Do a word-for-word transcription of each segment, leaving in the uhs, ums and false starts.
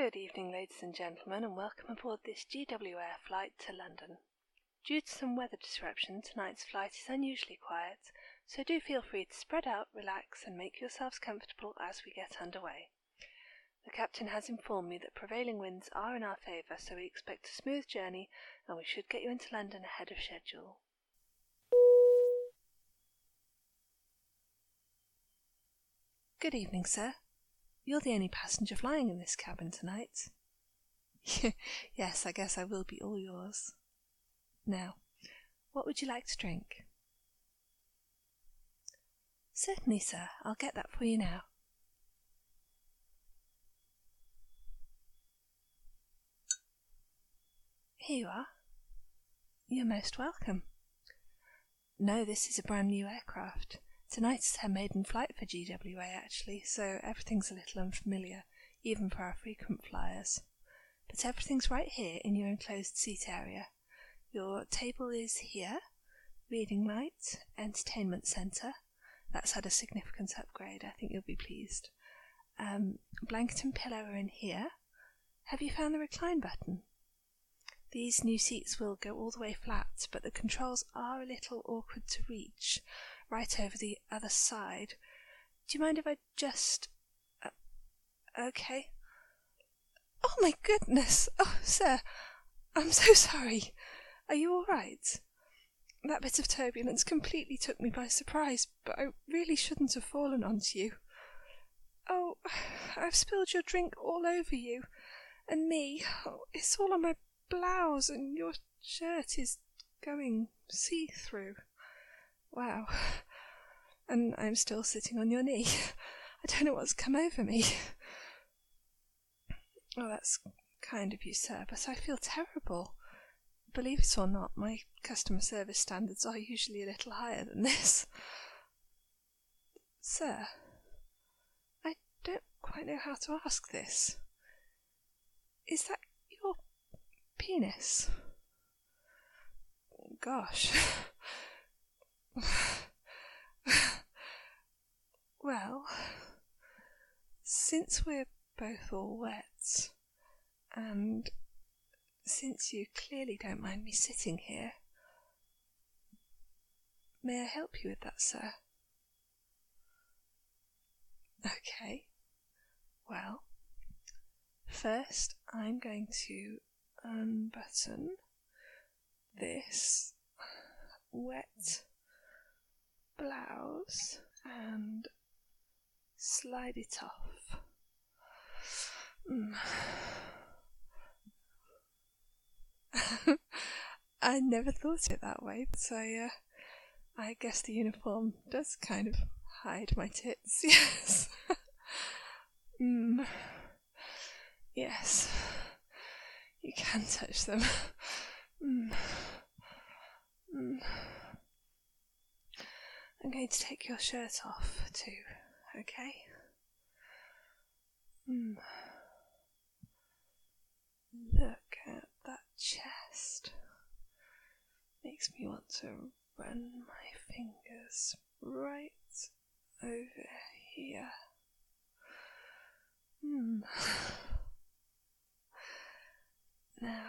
Good evening, ladies and gentlemen, and welcome aboard this G W Air flight to London. Due to some weather disruption, tonight's flight is unusually quiet, so do feel free to spread out, relax, and make yourselves comfortable as we get underway. The captain has informed me that prevailing winds are in our favour, so we expect a smooth journey, and we should get you into London ahead of schedule. Good evening, sir. You're the only passenger flying in this cabin tonight. Yes, I guess I will be all yours. Now, what would you like to drink? Certainly, sir. I'll get that for you now. Here you are. You're most welcome. No, this is a brand new aircraft. Tonight's her maiden flight for G W A, actually, so everything's a little unfamiliar, even for our frequent flyers. But everything's right here in your enclosed seat area. Your table is here, reading light, entertainment centre. That's had a significant upgrade, I think you'll be pleased. Um, blanket and pillow are in here. Have you found the recline button? These new seats will go all the way flat, but the controls are a little awkward to reach, right over the other side. Do you mind if I just... Uh, okay. Oh my goodness! Oh, sir, I'm so sorry. Are you all right? That bit of turbulence completely took me by surprise, but I really shouldn't have fallen onto you. Oh, I've spilled your drink all over you, and me. Oh, it's all on my blouse, and your shirt is going see-through. Wow. And I'm still sitting on your knee. I don't know what's come over me. Oh, that's kind of you, sir, but I feel terrible. Believe it or not, my customer service standards are usually a little higher than this. Sir, I don't quite know how to ask this. Is that your penis? Gosh. Well, since we're both all wet, and since you clearly don't mind me sitting here, may I help you with that, sir? Okay. Well, first I'm going to unbutton this wet blouse and slide it off. Mm. I never thought of it that way, but I, uh, I guess the uniform does kind of hide my tits, yes. mm. Yes, you can touch them. Mm. Mm. I'm going to take your shirt off too, okay? Mm. Look at that chest. Makes me want to run my fingers right over here. Hmm. Now,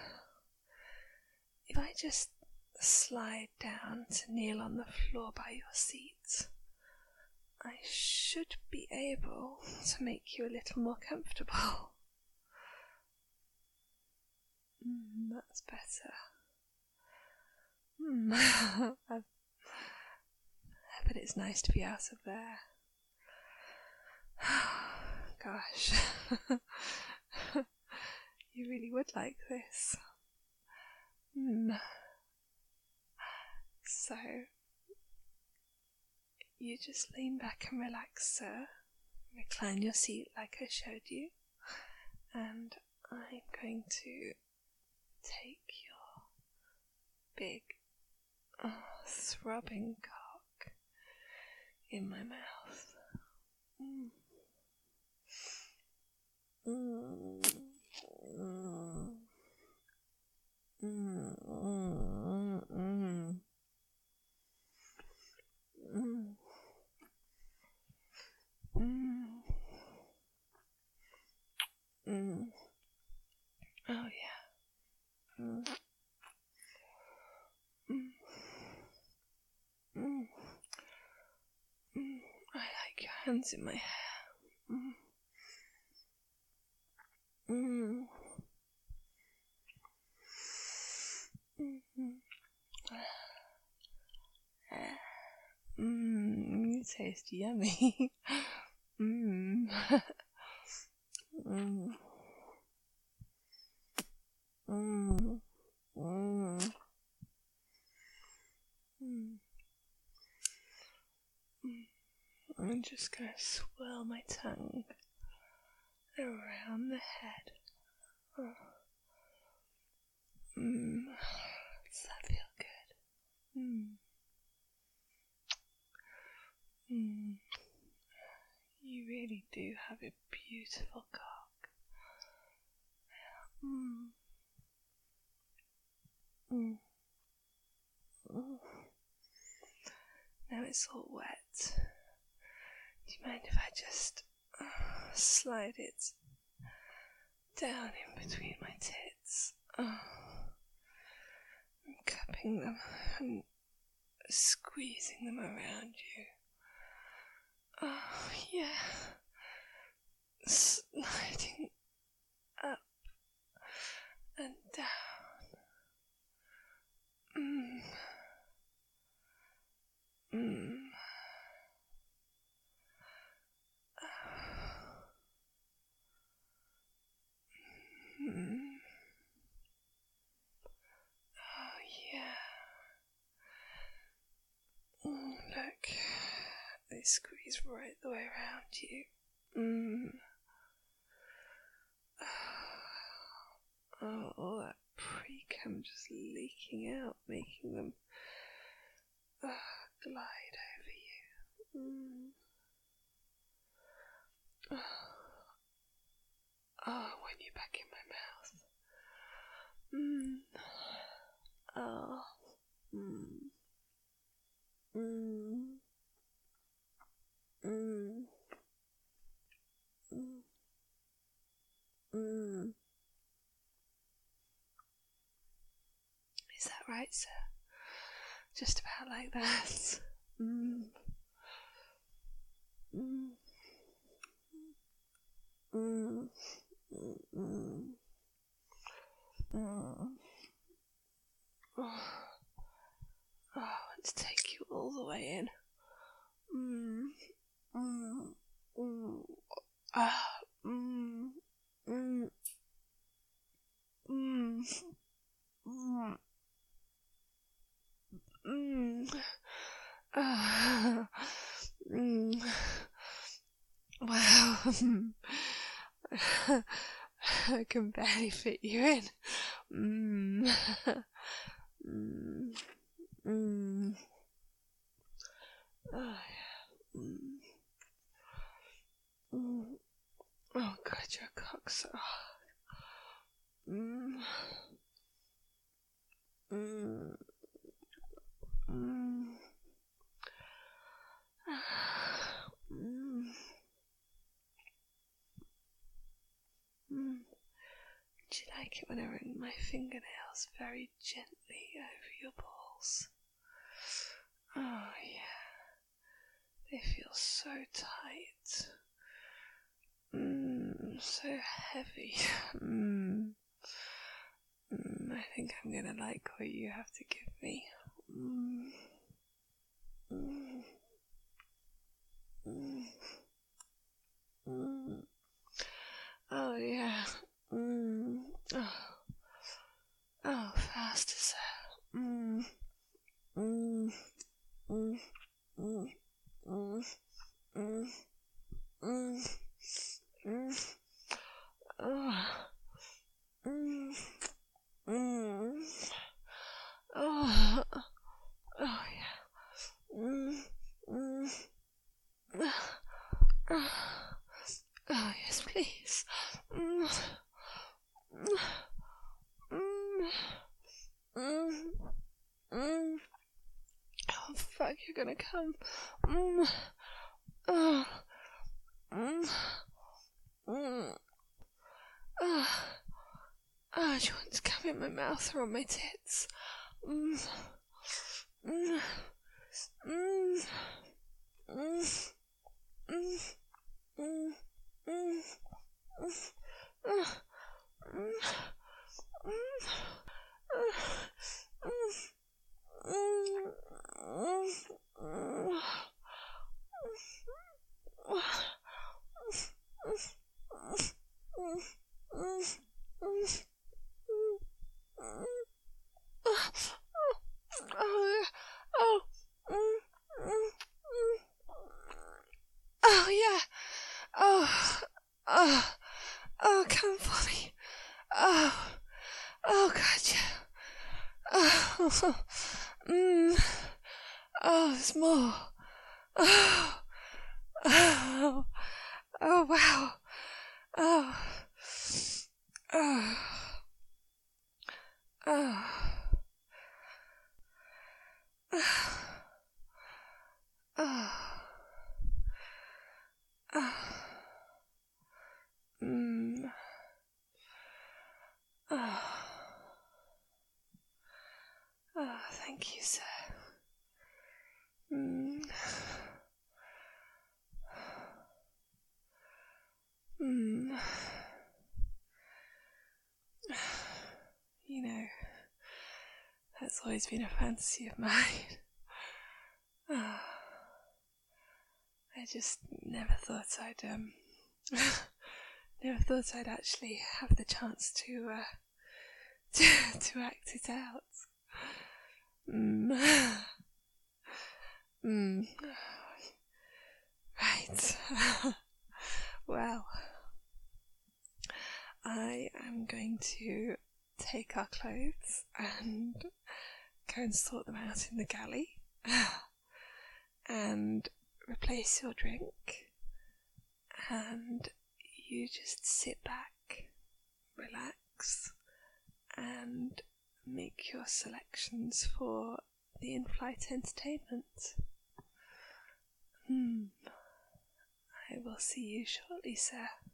if I just slide down to kneel on the floor by your seat, I should be able to make you a little more comfortable. Mm, that's better. Mm. But it's nice to be out of there. Gosh. You really would like this. Mm. So, you just lean back and relax, sir. Recline your seat like I showed you. And I'm going to take your big, oh, throbbing cock in my mouth. Mm. Mm. Mm. Mm. Mm. Mm. Mm. Mm. Mm. Oh yeah. Mm. Mm. Mm. Mm. I like your hands in my hair. Mm. Mm. Mm. Mmm, you taste yummy. Mmm. Mmm. Mmm. Mmm. Mmm. I'm just gonna swirl my tongue around the head. Oh. Mmm. Does that feel good? Mmm. Mmm. You really do have a beautiful cock. Mmm. Mmm. Mm. Now it's all wet. Do you mind if I just uh, slide it down in between my tits? Oh. I'm cupping them and squeezing them around you. Oh, yeah. Sliding up and down. Mmm. Mmm. Mm. Oh, yeah. Mm, look, they squeeze right the way around you. Mm. Oh, all that pre-cum just leaking out, making them uh, glide over you. Mm. Oh, when you're back in my mouth. Mm. Oh. Mm. Mm. Mm. Mm. Mm. Is that right, sir? Just about like that. Mm. Mm. Mm. Mm. Mm. Oh. Oh, I want to take you all the way in. Mm. Mm. Mm. Ah. Mm. Mm. Mm. Mm. Mm. Ah. Mm. Wow. I can barely fit you in. Mm. Mm. Mm. Oh, yeah. Mm. Mm. Oh God, your cock's so hard. Mm. Mm. Mm. Mm. Mm. Do you like it when I run my fingernails very gently over your balls? Oh yeah, they feel so tight. Mmm, so heavy. Mmm. Mm, I think I'm gonna like what you have to give me. Mmm. Mmm. Mmm. Mmm. Oh yeah. Mmm. Oh. Oh, faster, sir. Mmm. Mmm. Mmm. Mmm. Mmm. Mmm. Mmm. Mmm. Oh. Mmm. Mmm. Oh. Oh yeah. Mmm. Mmm. Oh. Oh yes, please. Mm. Mm. Mm. Mm. Oh fuck, you're gonna come. Mm. Oh. Mm. Mm. Ah, do you want to come in my mouth or on my tits? Mm. Mm. Mm. Mm. Mm. Mm. Mm. Mm. Mm. Oh yeah. Oh. Oh. Oh, come for me. Oh. Oh God, yeah. Oh. Mm. Oh, there's more. Oh. Oh. Oh wow. Oh. Oh. Oh. Oh. Oh. Mm. Oh. Oh, thank you, sir. Mm. Mm. You know, that's always been a fantasy of mine. Oh. I just never thought I'd, um, never thought I'd actually have the chance to, uh, to, to act it out. Mm. Mm. Right. Well, I am going to take our clothes and go and sort them out in the galley and replace your drink, and you just sit back, relax, and make your selections for the in-flight entertainment. Hmm. I will see you shortly, sir.